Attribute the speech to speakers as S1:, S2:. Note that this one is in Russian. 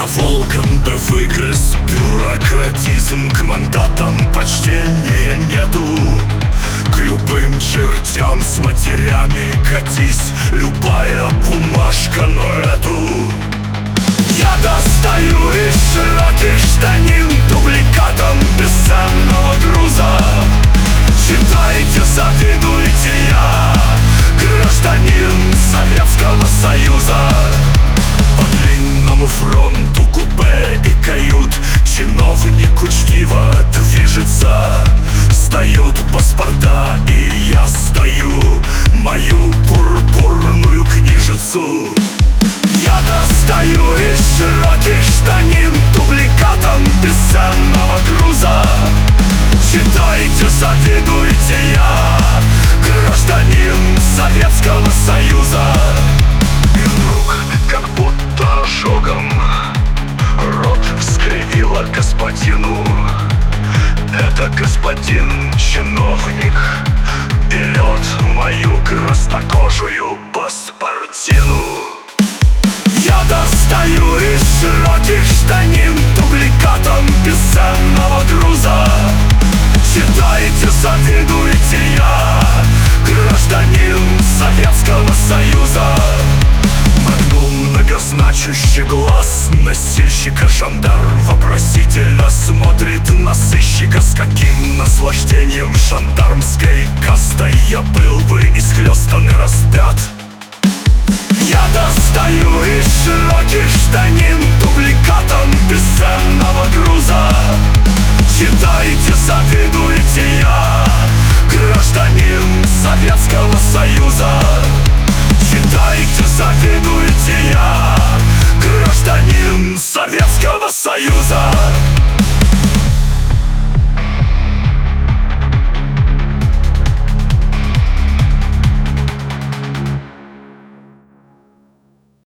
S1: Я волком бы выгрыз бюрократизм, к мандатам почтения нету. К любым чертям с матерями катись, любая бумажка, но эту я достаю из широких штанин дубликатом бесценного груза. Читайте, завидуйте, я гражданин Советского Союза. По длинному фронту купе и кают чиновник учтиво движется. Сдают паспорта, и я сдаю мою пурпурную книжицу. Я достаю из широких штанин дубликатом бесценного груза. Читайте, завидуйте, я гражданин Советского Союза. И вдруг, как будто ожогом, рот скривила господину. Это господин чиновник берет мою краснокожую паспортину. Я достаю из широких штанин дубликатом бесценного груза. Читайте, завидуйте, я гражданин Советского Союза. Моргнул многозначащий глаз носильщика. Жандарм вопросительно смотрит на сыщика. С каким наслаждением жандармской кастой я был бы исхлёстан и распят. Я достаю из широких штанин дубликатом бесценного груза. Читайте, завидуйте, я гражданин Советского